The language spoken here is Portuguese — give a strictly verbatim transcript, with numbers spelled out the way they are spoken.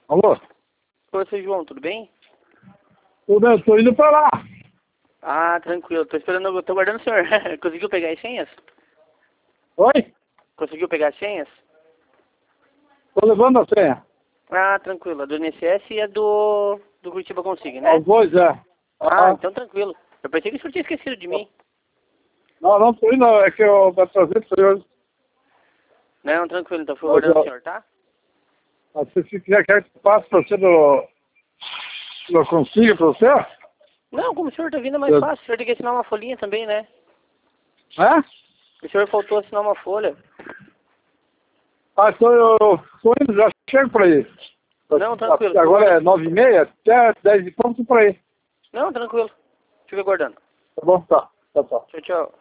Alô? Oi, seu João, tudo bem? Tudo bem, eu tô indo pra lá. Ah, tranquilo. Tô esperando, eu tô guardando o senhor. Conseguiu pegar as senhas? Oi? Conseguiu pegar as senhas? Tô levando a senha. Ah, tranquilo. A do I N S S e a do, do Curitiba Consiga, né? Os dois, é. Ah, Ah, então tranquilo. Eu pensei que o senhor tinha esquecido de mim. não, não tô indo, é que eu vou trazer pro senhor. Não, tranquilo. Então fui Mas, guardando o ó, senhor, tá? mas se você quiser que eu passe pra você do... Eu consigo pra você? Não, como o senhor tá vindo é mais Eu... fácil. O senhor tem que assinar uma folhinha também, né? É? O senhor faltou assinar uma folha. Ah, então eu tô indo, já chego por aí. Não, tranquilo. Fica Agora é guardando. nove e meia, até dez e pouco por aí. Não, tranquilo. Fica guardando. Tá bom? Tá. Tá, tá. Tchau, tchau.